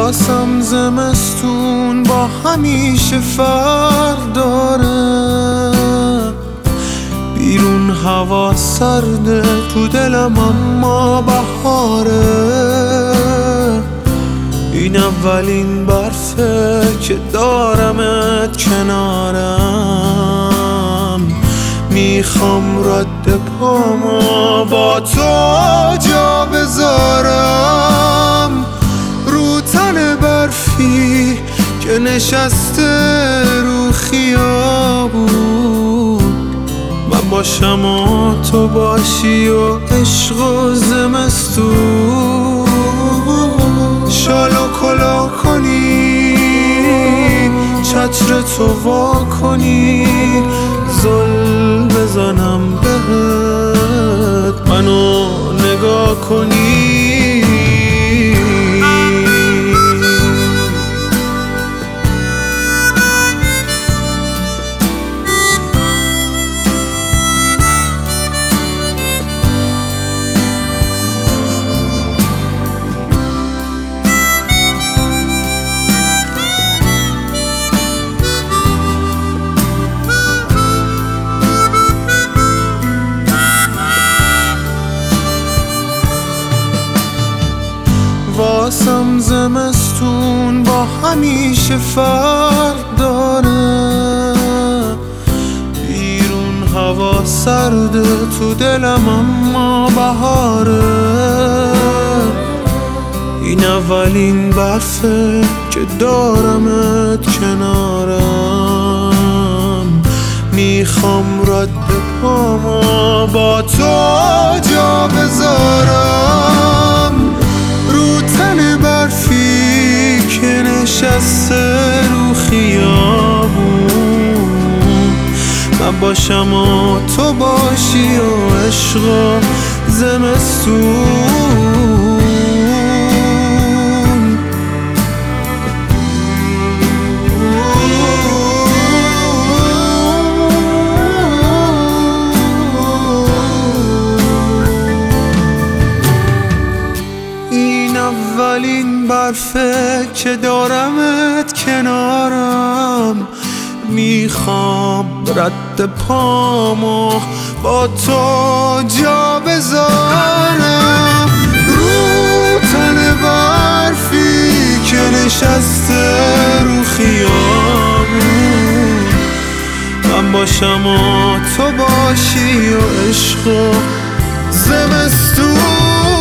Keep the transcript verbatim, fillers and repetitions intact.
واسم زمستون با همیشه فرق داره، بیرون هوا سرده تو دلم اما بهاره. این اولین برفه که دارمت کنارم، میخوام رد پامو با تو جا بذارم رو تن برفی که نشسته رو خیابون. من باشم و تو باشی و عشق و زمستون، شال و کلا کنی چتر تو وا کنی، زل بزنم بهت منو نگاه کنی. واسم زمستون با همیشه فرق داره، بیرون هوا سرده تو دلم اما بهاره. این اولین برفه که دارمت کنارم، میخوام رد پامو با تو جا بذارم رو تن برفی که نشسته رو خیابون. من باشم و تو باشی و عشق و زمستون. اولین برفه که دارمت کنارم، میخوام رد پامو با تو جا بذارم رو تن برفی که نشسته رو خیابون. من باشم و تو باشی و عشق و زمستون.